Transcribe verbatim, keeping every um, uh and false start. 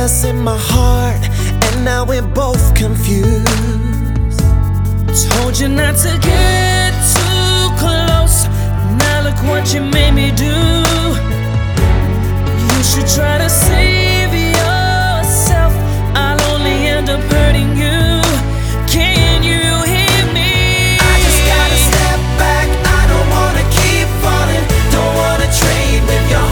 us in my heart, and now we're both confused. Told you not to get too close, now look what you made me do.